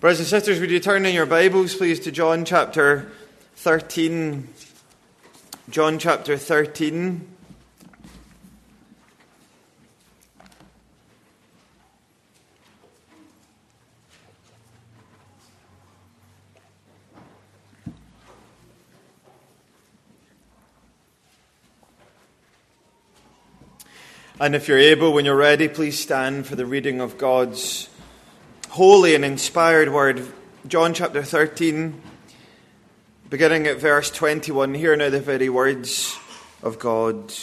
Brothers and sisters, would you turn in your Bibles, please, to John chapter 13. John chapter 13. And if you're able, when you're ready, please stand for the reading of God's holy and inspired word. John chapter 13, beginning at verse 21. Hear now the very words of God.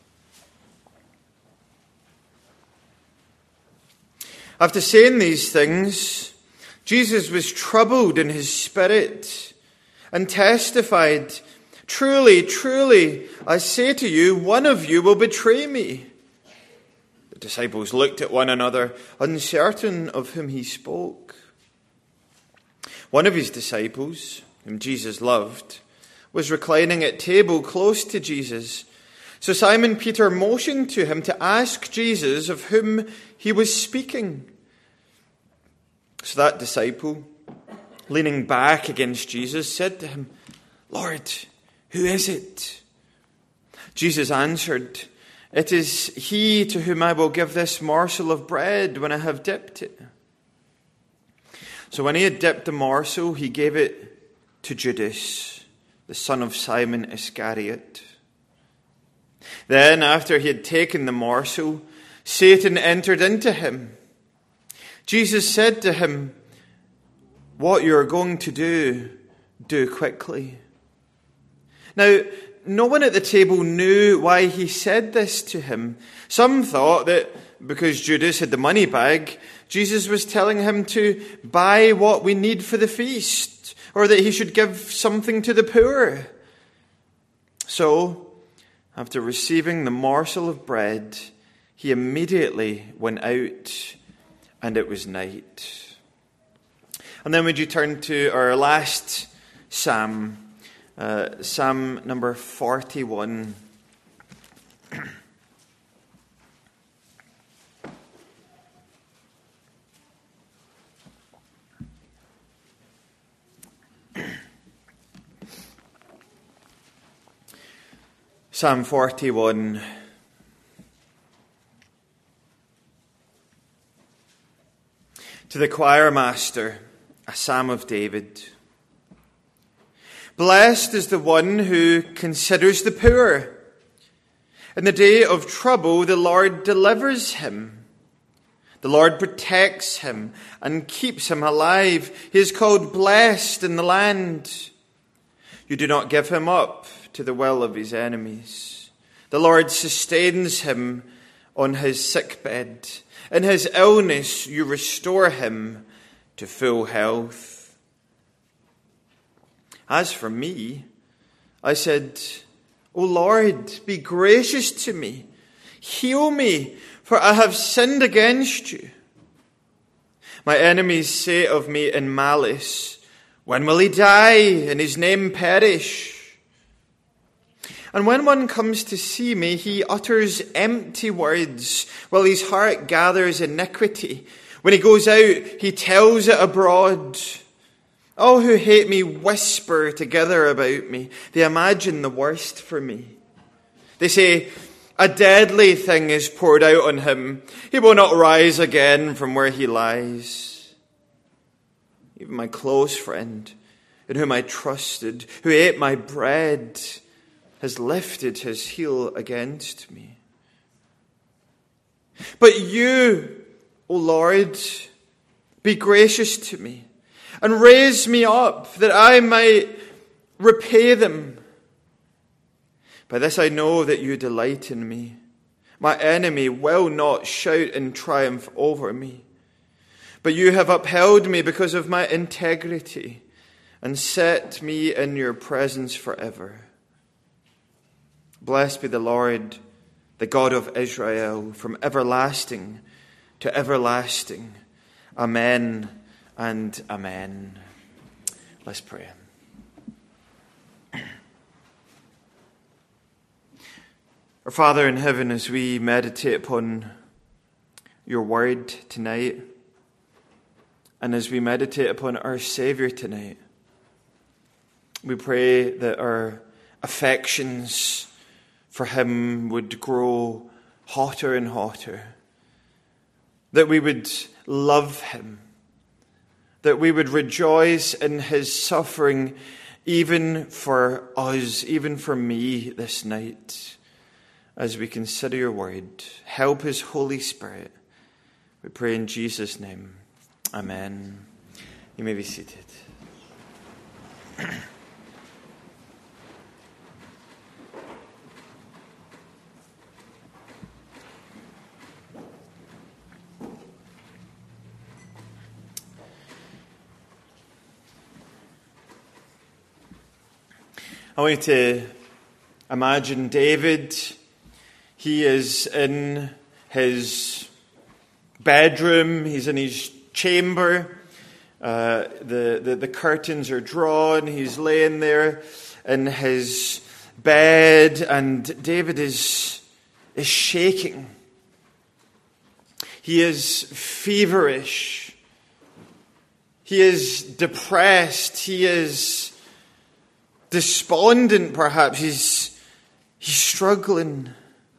After saying these things, Jesus was troubled in his spirit and testified, "Truly, truly, I say to you, one of you will betray me." The disciples looked at one another, uncertain of whom he spoke. One of his disciples, whom Jesus loved, was reclining at table close to Jesus. So Simon Peter motioned to him to ask Jesus of whom he was speaking. So that disciple, leaning back against Jesus, said to him, "Lord, who is it?" Jesus answered, "It is he to whom I will give this morsel of bread when I have dipped it." So when he had dipped the morsel, he gave it to Judas, the son of Simon Iscariot. Then, after he had taken the morsel, Satan entered into him. Jesus said to him, "What you are going to do, do quickly." Now, no one at the table knew why he said this to him. Some thought that because Judas had the money bag, Jesus was telling him to buy what we need for the feast, or that he should give something to the poor. So, after receiving the morsel of bread, he immediately went out, and it was night. And then would you turn to our last psalm, Psalm number 41. Psalm 41. To the choir master, a psalm of David. Blessed is the one who considers the poor. In the day of trouble, the Lord delivers him. The Lord protects him and keeps him alive. He is called blessed in the land. You do not give him up to the will of his enemies. The Lord sustains him on his sickbed. In his illness, you restore him to full health. As for me, I said, "O Lord, be gracious to me. Heal me, for I have sinned against you." My enemies say of me in malice, "When will he die and his name perish?" And when one comes to see me, he utters empty words, while his heart gathers iniquity. When he goes out, he tells it abroad. All who hate me whisper together about me. They imagine the worst for me. They say, "A deadly thing is poured out on him. He will not rise again from where he lies." Even my close friend, in whom I trusted, who ate my bread, has lifted his heel against me. But you, O Lord, be gracious to me, and raise me up, that I might repay them. By this I know that you delight in me. My enemy will not shout in triumph over me. But you have upheld me because of my integrity, and set me in your presence forever. Blessed be the Lord, the God of Israel, from everlasting to everlasting. Amen and amen. Let's pray. Our Father in heaven, as we meditate upon your word tonight, and as we meditate upon our Saviour tonight, we pray that our affections for him would grow hotter and hotter, that we would love him, that we would rejoice in his suffering even for us, even for me this night, as we consider your word. Help his Holy Spirit. We pray in Jesus' name. Amen. You may be seated. I want you to imagine David. He is in his bedroom. He's in his chamber. The curtains are drawn. He's laying there in his bed, and David is shaking. He is feverish. He is depressed. He is despondent, perhaps. He's struggling.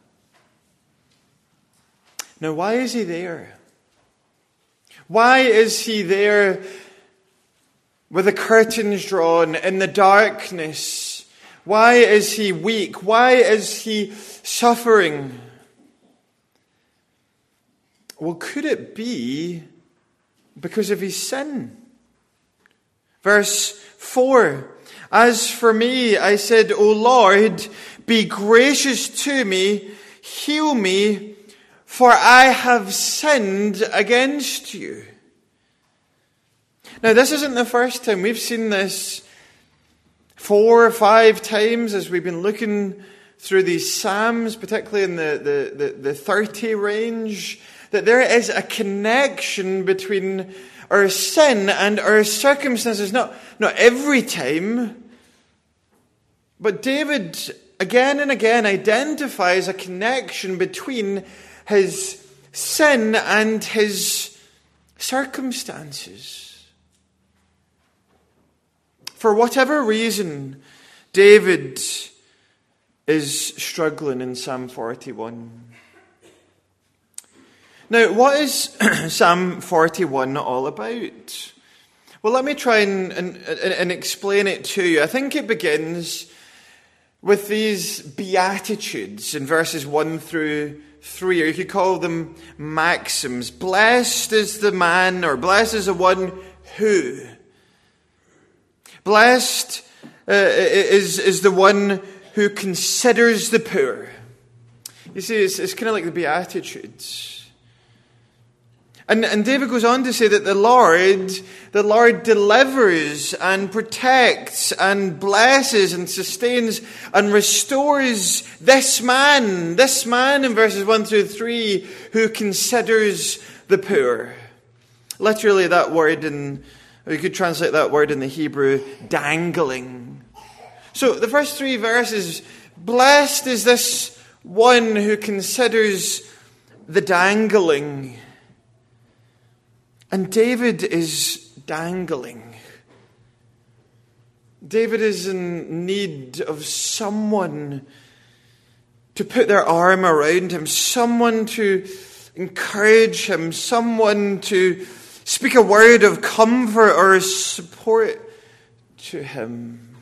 Now, why is he there? Why is he there with the curtains drawn in the darkness? Why is he weak? Why is he suffering? Well, could it be because of his sin? Verse 4. As for me, I said, O Lord, be gracious to me, heal me, for I have sinned against you. Now, this isn't the first time. We've seen this 4 or 5 times as we've been looking through these Psalms, particularly in the 30 range, that there is a connection between our sin and our circumstances. Not every time, but David again and again identifies a connection between his sin and his circumstances. For whatever reason, David is struggling in Psalm 41. Now, what is Psalm 41 all about? Well, let me try and explain it to you. I think it begins with these beatitudes in verses 1 through 3, or you could call them maxims. Blessed is the man, or blessed is the one who. Blessed is the one who considers the poor. You see, it's kind of like the Beatitudes. And David goes on to say that the Lord delivers and protects and blesses and sustains and restores this man in verses 1 through 3 who considers the poor. Literally that word or you could translate that word in the Hebrew, dangling. So the first 3 verses, blessed is this one who considers the dangling. And David is dangling. David is in need of someone to put their arm around him, someone to encourage him, someone to speak a word of comfort or support to him.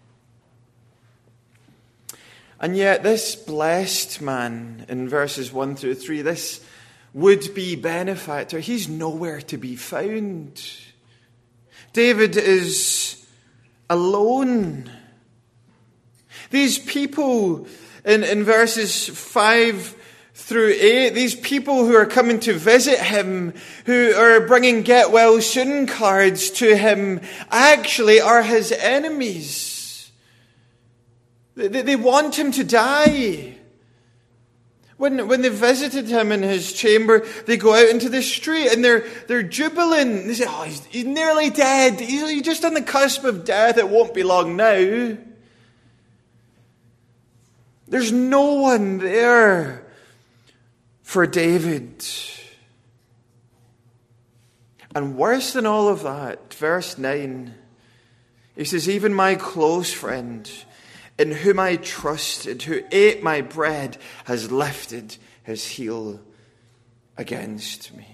And yet this blessed man in verses 1 through 3, this would-be benefactor, he's nowhere to be found. David is alone. These people in verses 5 through 8, these people who are coming to visit him, who are bringing get well soon cards to him, actually are his enemies. They want him to die. When they visited him in his chamber, they go out into the street and they're jubilant. They say, oh, he's nearly dead. He's just on the cusp of death. It won't be long now. There's no one there for David. And worse than all of that, verse 9, he says, even my close friend, in whom I trusted, who ate my bread, has lifted his heel against me.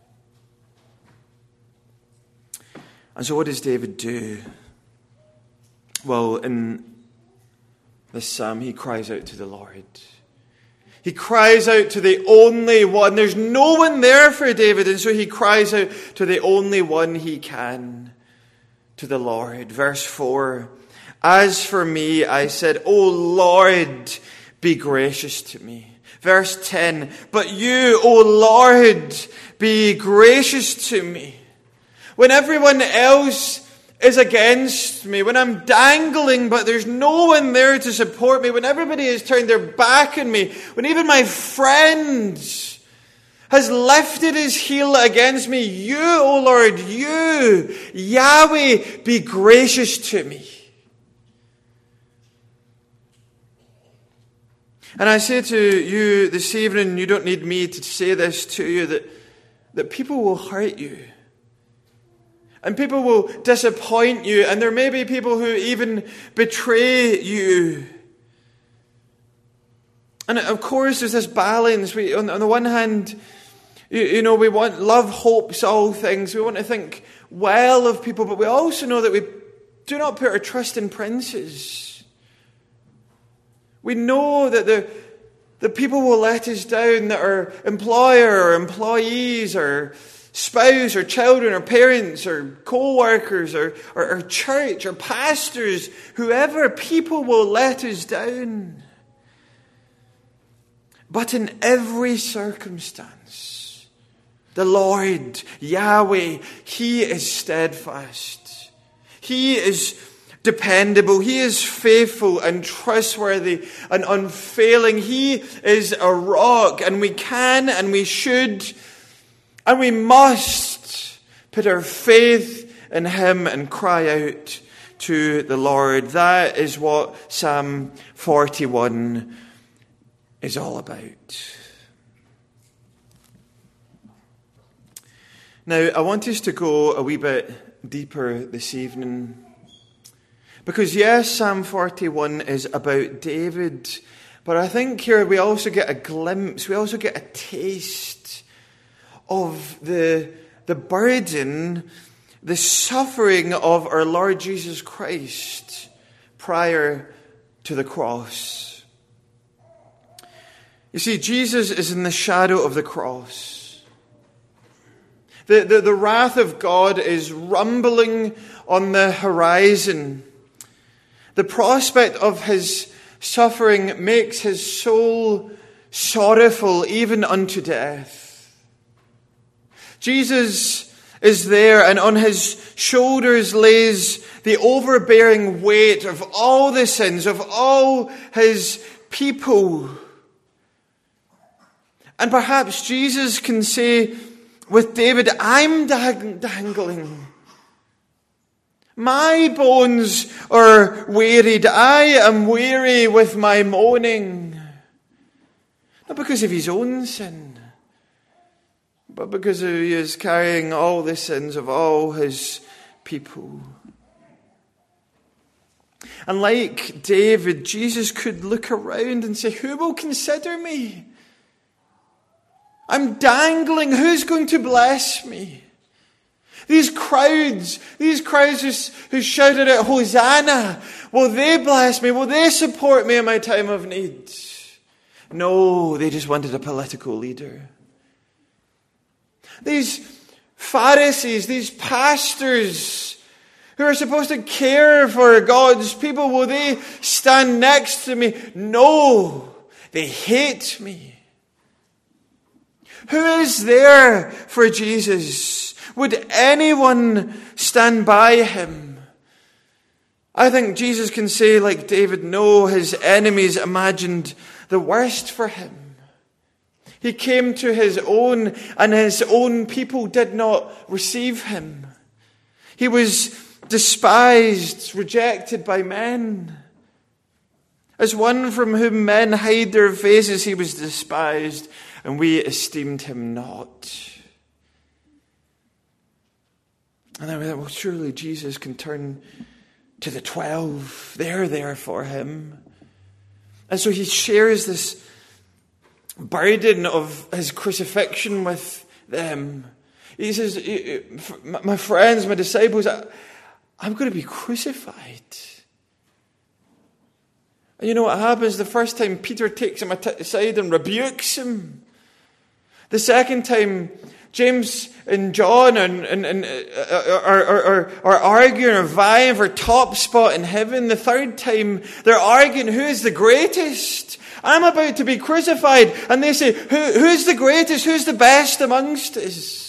And so what does David do? Well, in this psalm, he cries out to the Lord. He cries out to the only one. There's no one there for David, and so he cries out to the only one he can, to the Lord. Verse 4, as for me, I said, O Lord, be gracious to me. Verse 10, but you, O Lord, be gracious to me. When everyone else is against me, when I'm dangling but there's no one there to support me, when everybody has turned their back on me, when even my friend has lifted his heel against me, you, O Lord, you, Yahweh, be gracious to me. And I say to you this evening, you don't need me to say this to you, that people will hurt you. And people will disappoint you. And there may be people who even betray you. And of course, there's this balance. On the one hand, we want love, hopes, all things. We want to think well of people. But we also know that we do not put our trust in princes. We know that the people will let us down, that our employer or employees or spouse or children or parents or co-workers or church or pastors, whoever, people will let us down. But in every circumstance, the Lord, Yahweh, He is steadfast. He is dependable. He is faithful and trustworthy and unfailing. He is a rock, and we can and we should and we must put our faith in Him and cry out to the Lord. That is what Psalm 41 is all about. Now, I want us to go a wee bit deeper this evening. Because yes, Psalm 41 is about David, but I think here we also get a glimpse, we also get a taste of the burden, the suffering of our Lord Jesus Christ prior to the cross. You see, Jesus is in the shadow of the cross. The wrath of God is rumbling on the horizon. The prospect of His suffering makes His soul sorrowful even unto death. Jesus is there, and on His shoulders lays the overbearing weight of all the sins of all His people. And perhaps Jesus can say with David, I'm dangling. My bones are wearied. I am weary with my moaning. Not because of his own sin, but because he is carrying all the sins of all his people. And like David, Jesus could look around and say, who will consider me? I'm dangling. Who's going to bless me? These crowds who shouted out, Hosanna, will they bless me? Will they support me in my time of need? No, they just wanted a political leader. These Pharisees, these pastors who are supposed to care for God's people, will they stand next to me? No, they hate me. Who is there for Jesus? Would anyone stand by Him? I think Jesus can say, like David, no, His enemies imagined the worst for Him. He came to His own, and His own people did not receive Him. He was despised, rejected by men. As one from whom men hide their faces, He was despised, and we esteemed Him not. And then we thought, well, surely Jesus can turn to the 12. They're there for him. And so he shares this burden of his crucifixion with them. He says, my friends, my disciples, I'm going to be crucified. And you know what happens? The first time Peter takes him aside and rebukes him. The second time James and John are arguing or vying for top spot in heaven. The third time they're arguing who is the greatest. I'm about to be crucified. And they say, who's the greatest? Who's the best amongst us?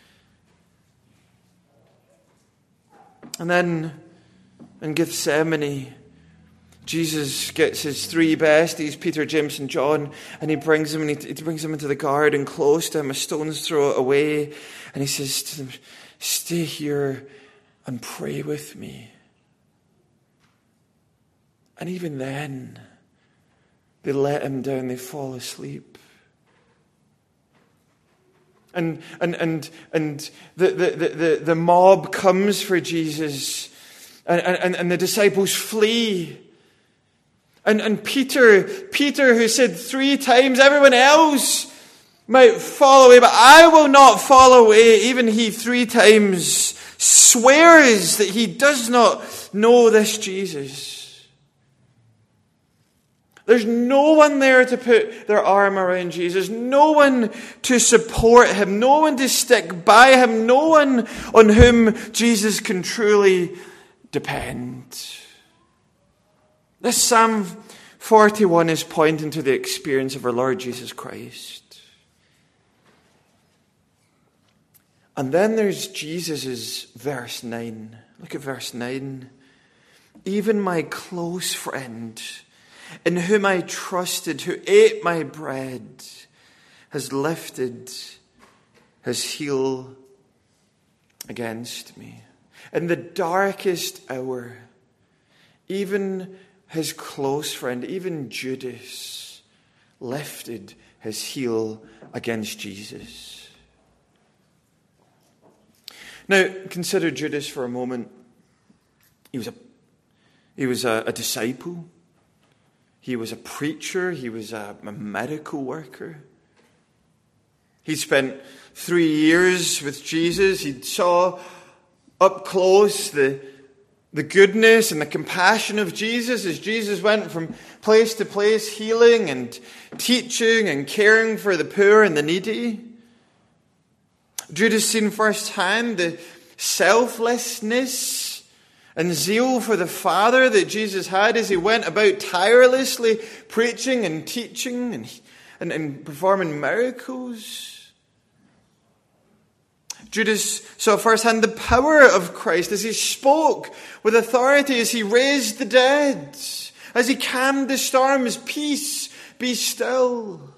And then in Gethsemane, Jesus gets his three besties, Peter, James, and John, and he brings them into the garden close to him, a stone's throw away, and he says to them, stay here and pray with me. And even then, they let him down, they fall asleep. And the mob comes for Jesus, and the disciples flee. And Peter, who said 3 times, everyone else might fall away, but I will not fall away. Even he 3 times swears that he does not know this Jesus. There's no one there to put their arm around Jesus. No one to support him. No one to stick by him. No one on whom Jesus can truly depend. This Psalm 41 is pointing to the experience of our Lord Jesus Christ. And then there's Jesus' verse 9. Look at verse 9. Even my close friend, in whom I trusted, who ate my bread, has lifted his heel against me. In the darkest hour, even his close friend, even Judas, lifted his heel against Jesus. Now, consider Judas for a moment. He was a disciple. He was a preacher. He was a medical worker. He spent 3 years with Jesus. He saw up close the goodness and the compassion of Jesus as Jesus went from place to place, healing and teaching and caring for the poor and the needy. Judas seen firsthand the selflessness and zeal for the Father that Jesus had as he went about tirelessly preaching and teaching and performing miracles. Judas saw firsthand the power of Christ as he spoke with authority, as he raised the dead, as he calmed the storms. Peace, be still.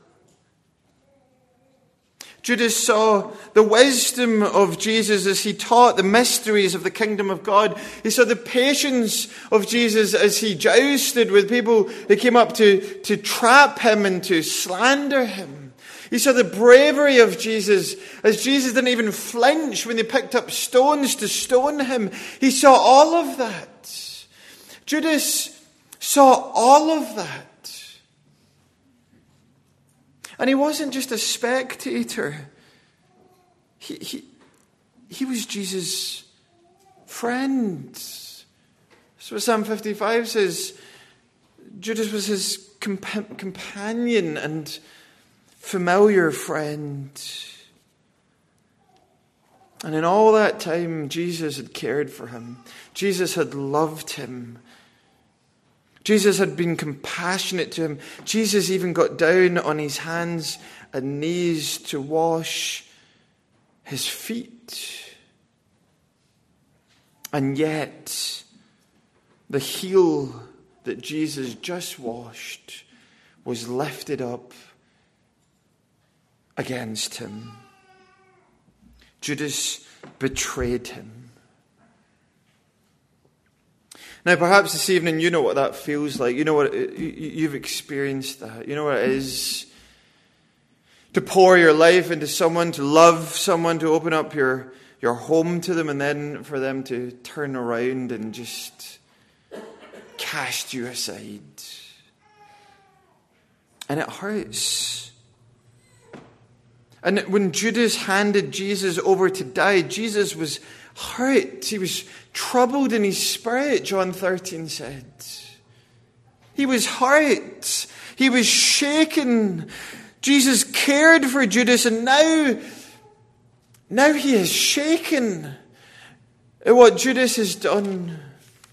Judas saw the wisdom of Jesus as he taught the mysteries of the kingdom of God. He saw the patience of Jesus as he jousted with people who came up to trap him and to slander him. He saw the bravery of Jesus as Jesus didn't even flinch when they picked up stones to stone him. He saw all of that. Judas saw all of that. And he wasn't just a spectator. He was Jesus' friend. That's what Psalm 55 says. Judas was his companion and familiar friend. And in all that time, Jesus had cared for him. Jesus had loved him. Jesus had been compassionate to him. Jesus even got down on his hands and knees to wash his feet. And yet, the heel that Jesus just washed was lifted up against him. Judas betrayed him. Now, perhaps this evening you know what that feels like. You know what you've experienced that. You know what it is to pour your life into someone, to love someone, to open up your your home to them, and then for them to turn around and just cast you aside. And it hurts. And when Judas handed Jesus over to die, Jesus was hurt. He was troubled in his spirit, John 13 said. He was hurt. He was shaken. Jesus cared for Judas, and now he is shaken at what Judas has done.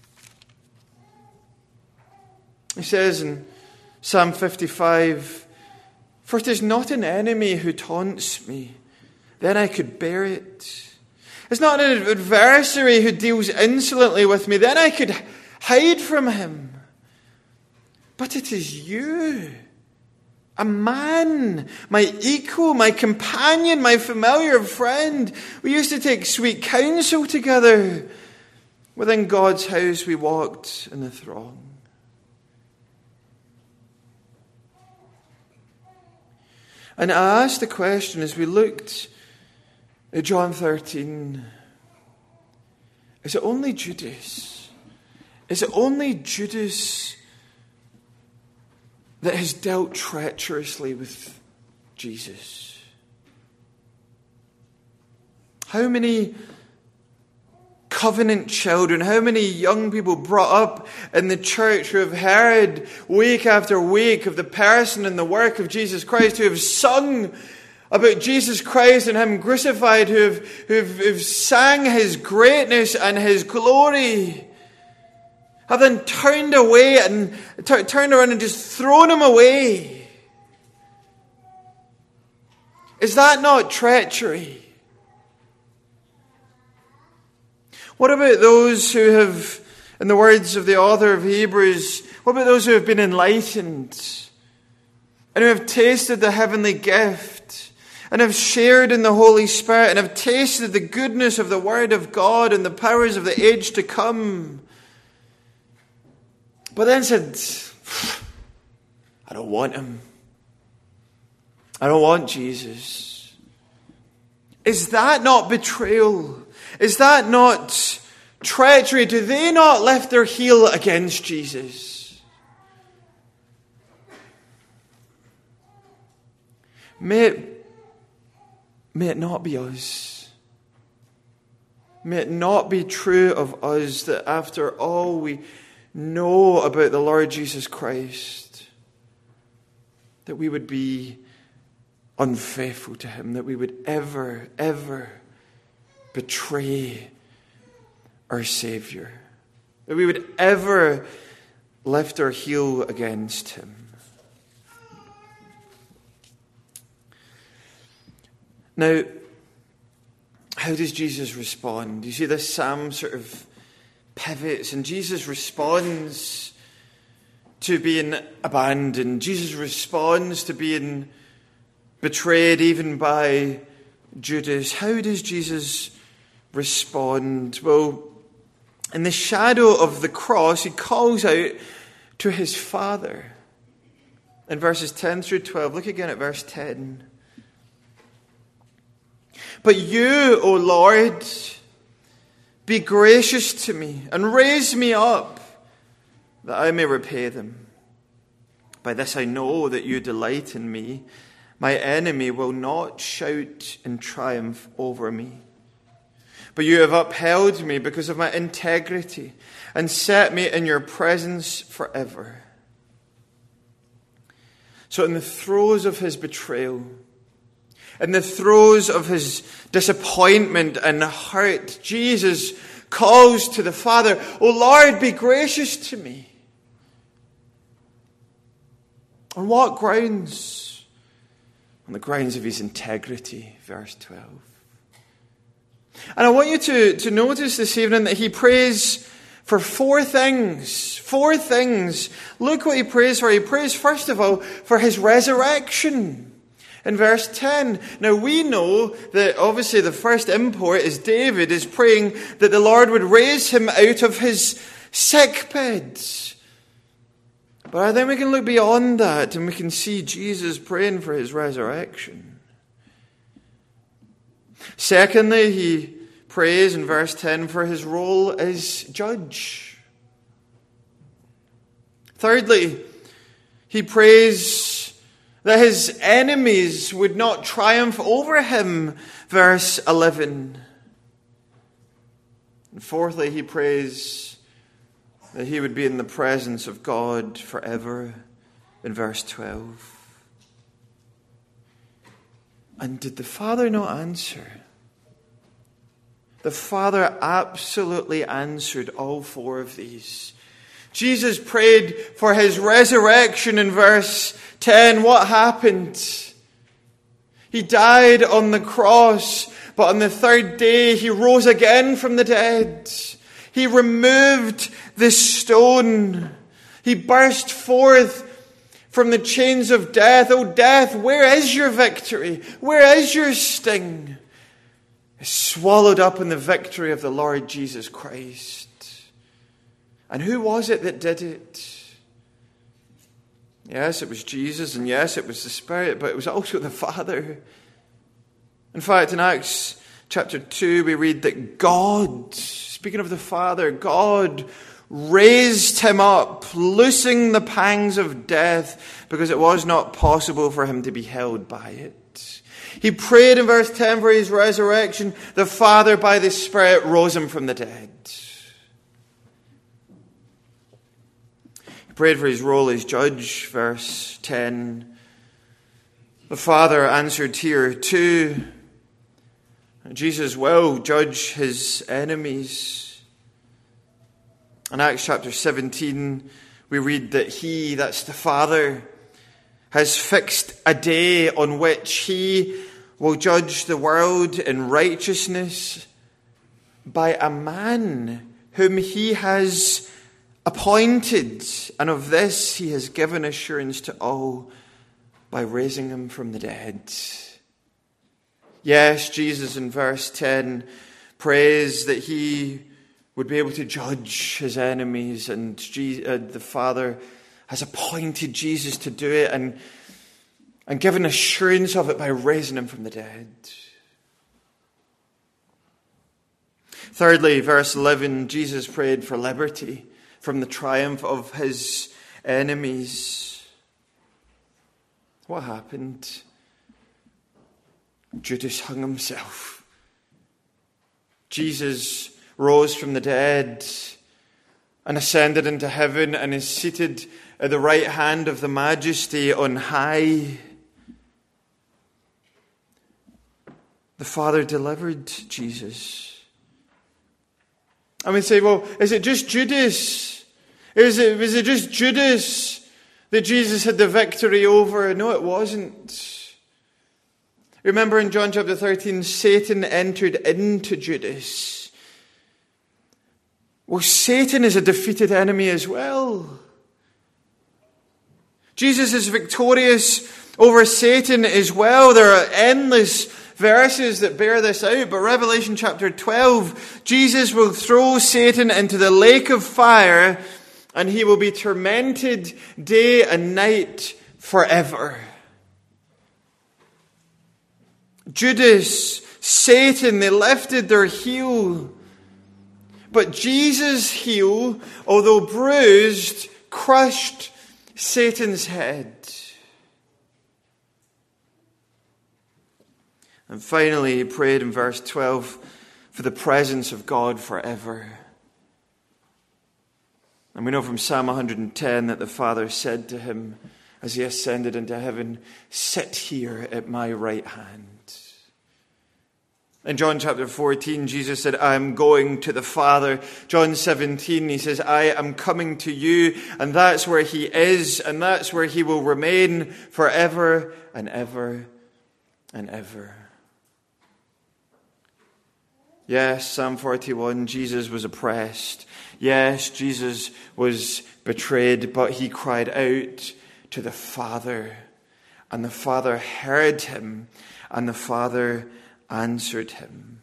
He says in Psalm 55, "For it is not an enemy who taunts me, then I could bear it. It's not an adversary who deals insolently with me, then I could hide from him. But it is you, a man, my equal, my companion, my familiar friend. We used to take sweet counsel together. Within God's house we walked in the throng." And I asked the question as we looked at John 13, is it only Judas? Is it only Judas that has dealt treacherously with Jesus? How many covenant children, how many young people brought up in the church who have heard week after week of the person and the work of Jesus Christ, who have sung about Jesus Christ and Him crucified, who've sang His greatness and His glory, have then turned away and turned around and just thrown Him away? Is that not treachery? What about those who have, in the words of the author of Hebrews, what about those who have been enlightened and who have tasted the heavenly gift and have shared in the Holy Spirit and have tasted the goodness of the Word of God and the powers of the age to come, but then said, I don't want Him. I don't want Jesus. Is that not betrayal? Is that not treachery? Do they not lift their heel against Jesus? May it not be us. May it not be true of us that after all we know about the Lord Jesus Christ, that we would be unfaithful to Him, that we would ever betray our Savior, that we would ever lift our heel against Him. Now, how does Jesus respond? You see, this psalm sort of pivots, and Jesus responds to being abandoned. Jesus responds to being betrayed even by Judas. How does Jesus respond? Well, in the shadow of the cross, He calls out to His Father. In verses 10 through 12, look again at verse 10. But you, O Lord, be gracious to me and raise me up that I may repay them. By this I know that you delight in me. My enemy will not shout in triumph over me. But you have upheld me because of my integrity and set me in your presence forever. So in the throes of His betrayal, in the throes of His disappointment and hurt, Jesus calls to the Father, O Lord, be gracious to me. On what grounds? On the grounds of His integrity, verse 12. And I want you to notice this evening that He prays for four things. Four things. Look what He prays for. He prays, first of all, for His resurrection. In verse 10. Now we know that obviously the first import is David is praying that the Lord would raise him out of his sick bed. But I think we can look beyond that and we can see Jesus praying for His resurrection. Secondly, He prays in verse 10 for his role as judge. Thirdly, he prays that his enemies would not triumph over him, verse 11. And fourthly, he prays that he would be in the presence of God forever, in verse 12. And did the Father not answer? The Father absolutely answered all four of these. Jesus prayed for his resurrection in verse 10. What happened? He died on the cross, but on the third day he rose again from the dead. He removed the stone. He burst forth from the chains of death. Oh, death, where is your victory? Where is your sting? It's swallowed up in the victory of the Lord Jesus Christ. And who was it that did it? Yes, it was Jesus, and yes, it was the Spirit, but it was also the Father. In fact, in Acts chapter 2, we read that God, speaking of the Father, God raised him up, loosing the pangs of death, because it was not possible for him to be held by it. He prayed in verse 10 for his resurrection. The Father, by the Spirit, rose him from the dead. He prayed for his role as judge, verse 10. The Father answered here too. Jesus will judge his enemies. In Acts chapter 17, we read that he, that's the Father, has fixed a day on which he will judge the world in righteousness by a man whom he has appointed. And of this he has given assurance to all by raising him from the dead. Yes, Jesus in verse 10 prays that he would be able to judge his enemies, and the Father has appointed Jesus to do it and given assurance of it by raising him from the dead. Thirdly, verse 11, Jesus prayed for liberty from the triumph of his enemies. What happened? Judas hung himself. Jesus rose from the dead and ascended into heaven and is seated at the right hand of the Majesty on high. The Father delivered Jesus. And we say, well, is it just Judas? Was it just Judas that Jesus had the victory over? No, it wasn't. Remember in John chapter 13, Satan entered into Judas. Well, Satan is a defeated enemy as well. Jesus is victorious over Satan as well. There are endless verses that bear this out, but Revelation chapter 12, Jesus will throw Satan into the lake of fire, and he will be tormented day and night forever. Judas, Satan, they lifted their heel. But Jesus' heel, although bruised, crushed Satan's head. And finally, he prayed in verse 12 for the presence of God forever. And we know from Psalm 110 that the Father said to him as he ascended into heaven, "Sit here at my right hand." In John chapter 14, Jesus said, "I am going to the Father." John 17, he says, "I am coming to you." And that's where he is, and that's where he will remain forever and ever and ever. Yes, Psalm 41, Jesus was oppressed. Yes, Jesus was betrayed, but he cried out to the Father. And the Father heard him, and the Father answered him.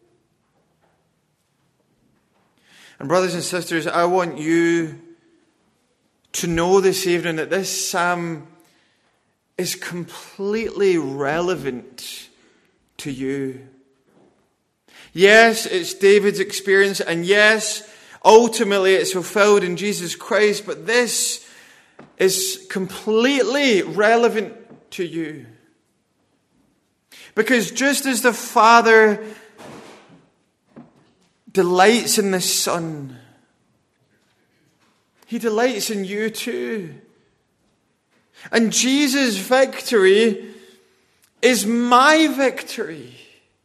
And brothers and sisters, I want you to know this evening that this psalm is completely relevant to you. Yes, it's David's experience, and yes, ultimately it's fulfilled in Jesus Christ, but this is completely relevant to you. Because just as the Father delights in the Son, He delights in you too. And Jesus' victory is my victory.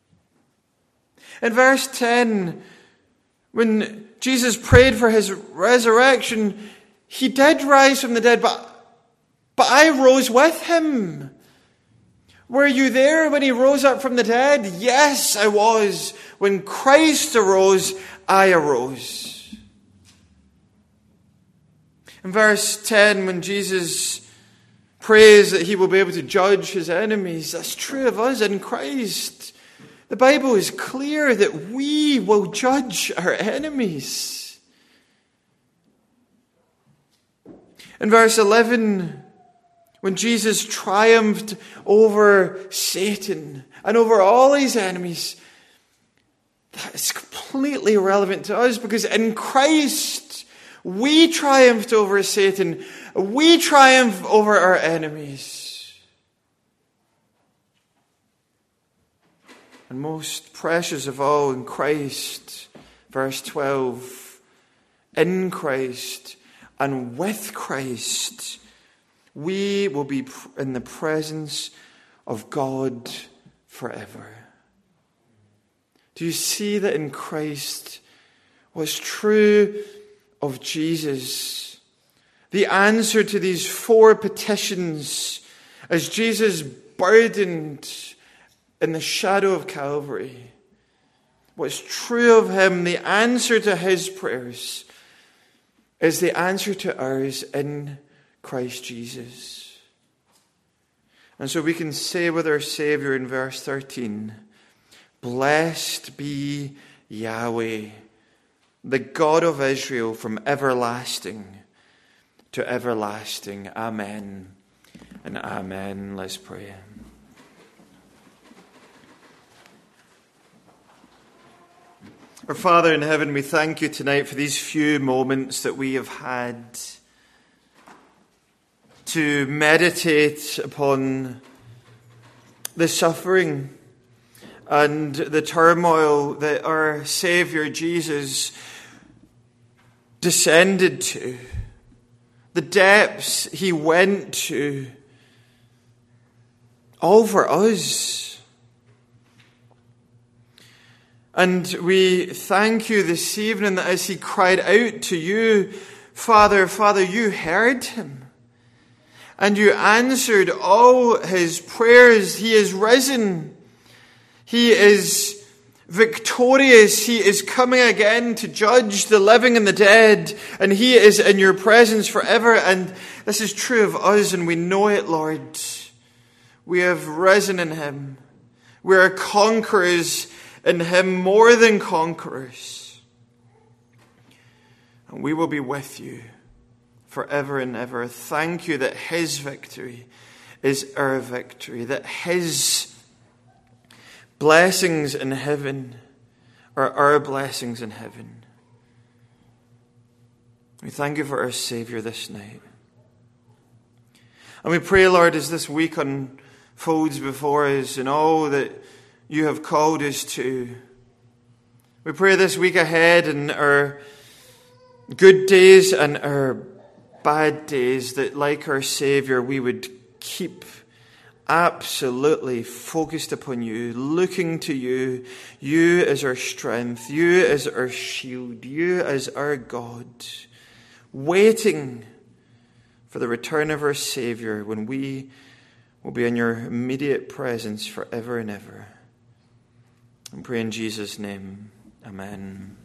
In verse 10, when Jesus prayed for his resurrection, he did rise from the dead, but I rose with him. Were you there when he rose up from the dead? Yes, I was. When Christ arose, I arose. In verse 10, when Jesus prays that he will be able to judge his enemies, that's true of us in Christ. The Bible is clear that we will judge our enemies. In verse 11, when Jesus triumphed over Satan and over all his enemies, that is completely irrelevant to us, because in Christ we triumphed over Satan. We triumph over our enemies. And most precious of all, in Christ, verse 12, in Christ and with Christ, we will be in the presence of God forever. Do you see that in Christ, what's true of Jesus? The answer to these 4 petitions, as Jesus burdened in the shadow of Calvary, what's true of him, the answer to his prayers, is the answer to ours in Christ Jesus. And so we can say with our Savior in verse 13, "Blessed be Yahweh, the God of Israel, from everlasting to everlasting." Amen and amen. Let's pray. Our Father in heaven, we thank you tonight for these few moments that we have had to meditate upon the suffering and the turmoil that our Savior Jesus descended to, the depths he went to, all for us. And we thank you this evening that as he cried out to you, Father, Father, you heard him. And you answered all his prayers. He is risen. He is victorious. He is coming again to judge the living and the dead. And he is in your presence forever. And this is true of us, and we know it, Lord. We have risen in him. We are conquerors in him, more than conquerors. And we will be with you forever and ever. Thank you that his victory is our victory, that his blessings in heaven are our blessings in heaven. We thank you for our Savior this night. And we pray, Lord, as this week unfolds before us and all that you have called us to, we pray this week ahead in our good days and our bad days, that like our Savior, we would keep absolutely focused upon you, looking to you, you as our strength, you as our shield, you as our God, waiting for the return of our Savior when we will be in your immediate presence forever and ever. And pray in Jesus' name. Amen.